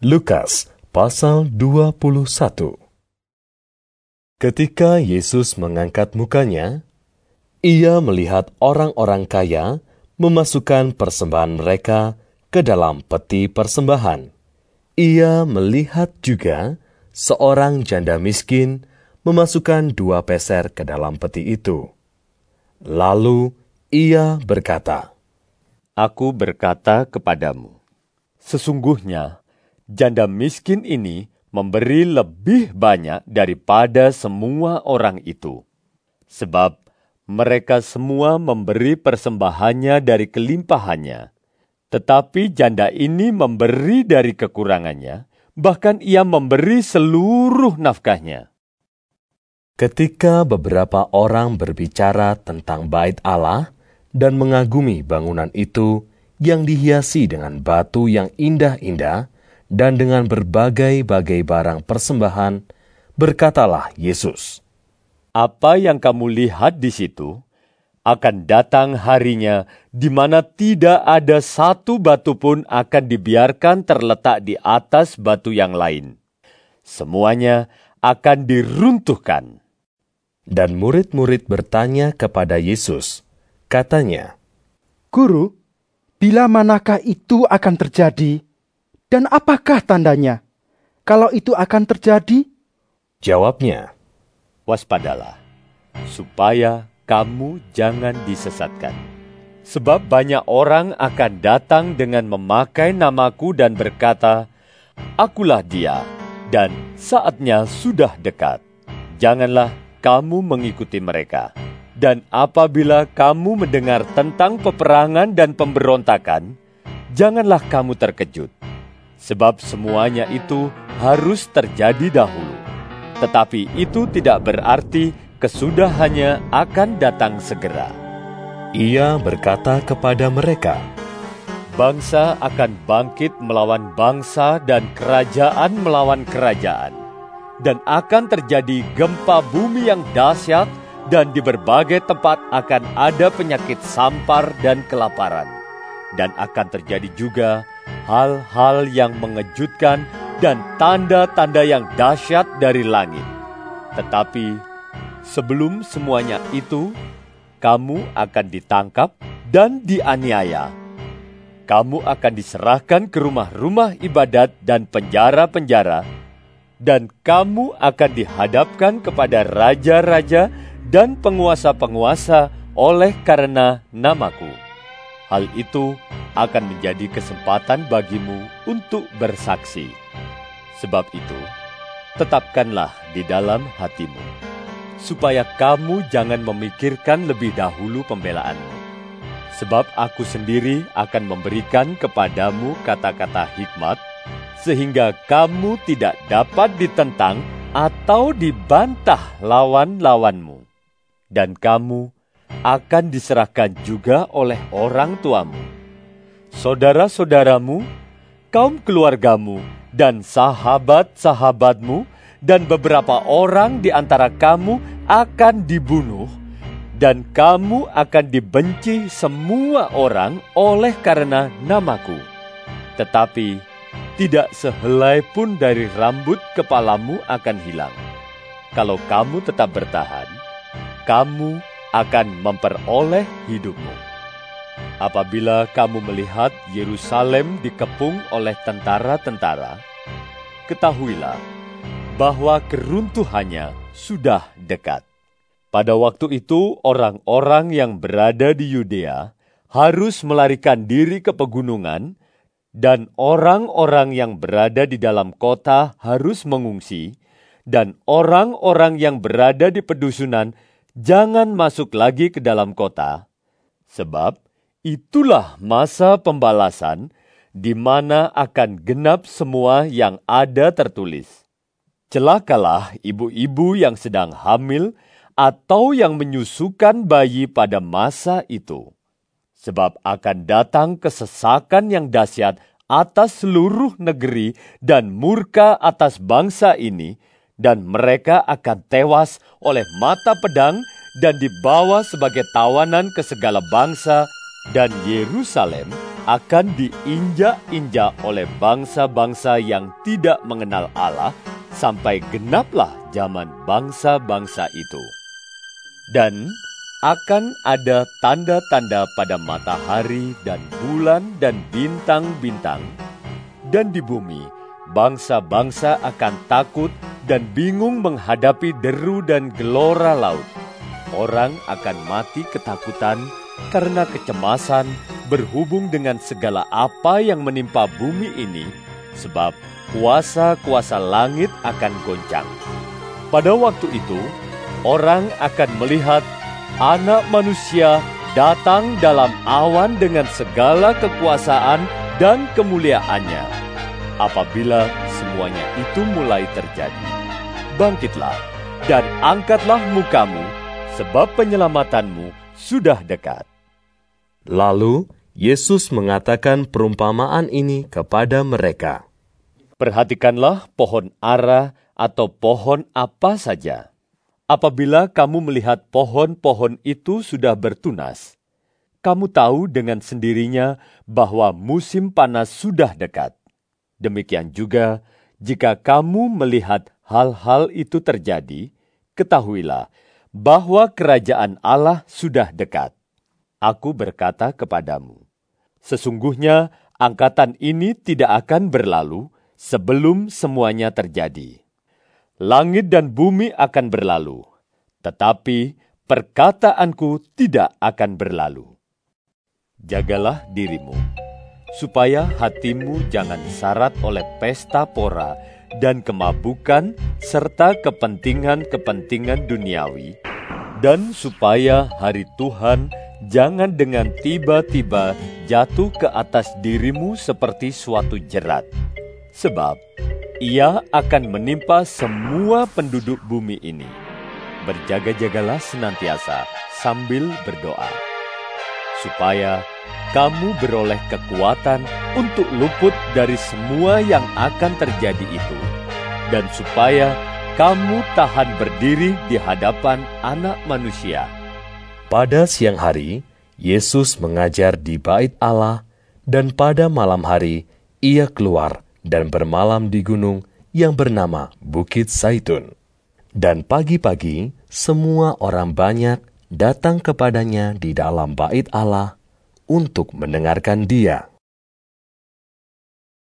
Lukas pasal 21. Ketika Yesus mengangkat mukanya, ia melihat orang-orang kaya memasukkan persembahan mereka ke dalam peti persembahan. Ia melihat juga seorang janda miskin memasukkan 2 peser ke dalam peti itu. Lalu ia berkata, Aku berkata kepadamu, sesungguhnya janda miskin ini memberi lebih banyak daripada semua orang itu. Sebab mereka semua memberi persembahannya dari kelimpahannya. Tetapi janda ini memberi dari kekurangannya, bahkan ia memberi seluruh nafkahnya. Ketika beberapa orang berbicara tentang bait Allah dan mengagumi bangunan itu yang dihiasi dengan batu yang indah-indah dan dengan berbagai-bagai barang persembahan, berkatalah Yesus, Apa yang kamu lihat di situ, akan datang harinya di mana tidak ada satu batu pun akan dibiarkan terletak di atas batu yang lain. Semuanya akan diruntuhkan. Dan murid-murid bertanya kepada Yesus, katanya, Guru, bila manakah itu akan terjadi? Dan apakah tandanya? Kalau itu akan terjadi? Jawabnya, Waspadalah, supaya kamu jangan disesatkan. Sebab banyak orang akan datang dengan memakai namaku dan berkata, Akulah dia, dan saatnya sudah dekat. Janganlah kamu mengikuti mereka. Dan apabila kamu mendengar tentang peperangan dan pemberontakan, janganlah kamu terkejut. Sebab semuanya itu harus terjadi dahulu. Tetapi itu tidak berarti kesudahannya akan datang segera. ia berkata kepada mereka, Bangsa akan bangkit melawan bangsa dan kerajaan melawan kerajaan. Dan akan terjadi gempa bumi yang dahsyat dan di berbagai tempat akan ada penyakit sampar dan kelaparan. Dan akan terjadi juga hal-hal yang mengejutkan dan tanda-tanda yang dahsyat dari langit. Tetapi sebelum semuanya itu, kamu akan ditangkap dan dianiaya. Kamu akan diserahkan ke rumah-rumah ibadat dan penjara-penjara, dan kamu akan dihadapkan kepada raja-raja dan penguasa-penguasa oleh karena namaku. Hal itu akan menjadi kesempatan bagimu untuk bersaksi. Sebab itu, tetapkanlah di dalam hatimu, supaya kamu jangan memikirkan lebih dahulu pembelaanmu. Sebab aku sendiri akan memberikan kepadamu kata-kata hikmat, sehingga kamu tidak dapat ditentang atau dibantah lawan-lawanmu. Dan kamu akan diserahkan juga oleh orang tuamu, saudara-saudaramu, kaum keluargamu, dan sahabat-sahabatmu, dan beberapa orang di antara kamu akan dibunuh, dan kamu akan dibenci semua orang oleh karena namaku. Tetapi tidak sehelai pun dari rambut kepalamu akan hilang. Kalau kamu tetap bertahan, kamu akan memperoleh hidupmu. Apabila kamu melihat Yerusalem dikepung oleh tentara-tentara, ketahuilah bahwa keruntuhannya sudah dekat. Pada waktu itu, orang-orang yang berada di Yudea harus melarikan diri ke pegunungan, dan orang-orang yang berada di dalam kota harus mengungsi, dan orang-orang yang berada di pedusunan jangan masuk lagi ke dalam kota, sebab itulah masa pembalasan di mana akan genap semua yang ada tertulis. Celakalah ibu-ibu yang sedang hamil atau yang menyusukan bayi pada masa itu. Sebab akan datang kesesakan yang dahsyat atas seluruh negeri dan murka atas bangsa ini, dan mereka akan tewas oleh mata pedang dan dibawa sebagai tawanan ke segala bangsa dan Yerusalem akan diinjak-injak oleh bangsa-bangsa yang tidak mengenal Allah sampai genaplah zaman bangsa-bangsa itu. Dan akan ada tanda-tanda pada matahari dan bulan dan bintang-bintang, dan di bumi bangsa-bangsa akan takut dan bingung menghadapi deru dan gelora laut. Orang akan mati ketakutan karena kecemasan berhubung dengan segala apa yang menimpa bumi ini, sebab kuasa-kuasa langit akan goncang. Pada waktu itu, orang akan melihat Anak Manusia datang dalam awan dengan segala kekuasaan dan kemuliaannya. Apabila semuanya itu mulai terjadi, bangkitlah dan angkatlah mukamu, sebab penyelamatanmu sudah dekat. Lalu Yesus mengatakan perumpamaan ini kepada mereka. Perhatikanlah pohon ara atau pohon apa saja. Apabila kamu melihat pohon-pohon itu sudah bertunas, kamu tahu dengan sendirinya bahwa musim panas sudah dekat. Demikian juga, jika kamu melihat hal-hal itu terjadi, ketahuilah bahwa kerajaan Allah sudah dekat. Aku berkata kepadamu, sesungguhnya angkatan ini tidak akan berlalu sebelum semuanya terjadi. Langit dan bumi akan berlalu, tetapi perkataanku tidak akan berlalu. Jagalah dirimu, supaya hatimu jangan syarat oleh pesta pora dan kemabukan serta kepentingan-kepentingan duniawi, dan supaya hari Tuhan jangan dengan tiba-tiba jatuh ke atas dirimu seperti suatu jerat. Sebab ia akan menimpa semua penduduk bumi ini. Berjaga-jagalah senantiasa sambil berdoa, supaya kamu beroleh kekuatan untuk luput dari semua yang akan terjadi itu, dan supaya kamu tahan berdiri di hadapan Anak Manusia. Pada siang hari, Yesus mengajar di Bait Allah, dan pada malam hari ia keluar dan bermalam di gunung yang bernama Bukit Zaitun. Dan pagi-pagi, semua orang banyak datang kepadanya di dalam Bait Allah untuk mendengarkan Dia.